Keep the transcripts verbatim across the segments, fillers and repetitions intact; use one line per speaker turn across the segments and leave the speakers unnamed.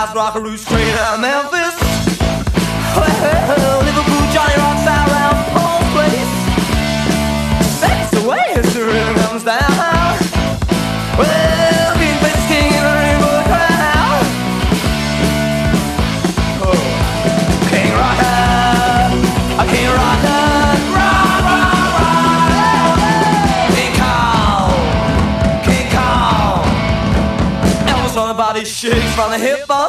House, Rockaroo, straight out of Memphis. Well, Liverpool, Johnny rocks out round Paul's place. That's the way it's the rhythm comes down. Well, being Bass King in a rainbow crowd. Oh, King Rocker, a King Rocker, rock, rock, rock. King Kong, King Kong. Elvis on the body shakes from the hip up.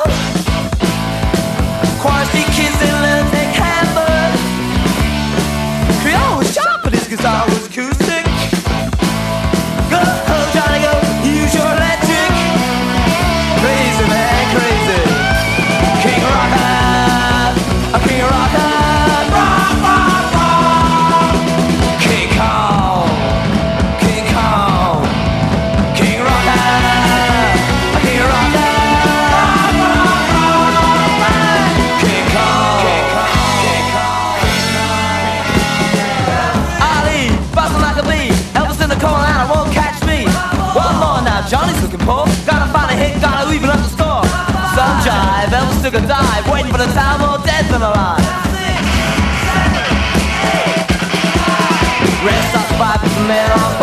Choir Street kids and let take hammer. Creole was sharp, but his guitar was acoustic. Go, Johnny, go, use your electric. Crazy man, crazy. King Rocker, a King Rocker, rock, rock, rock. King Kong, King Kong, King Rocker, a King Rocker, rock, rock, rock. King Kong, King Kong, King Kong, King Kong. Ali, bustin' like a bee. Elvis in the corner, I won't catch me. One more now, Johnny's looking poor. Gotta find a hit, gotta even up the score. Some jive, Elvis took a dive, waiting for the time, more dead than alive. Rest up five, put the man on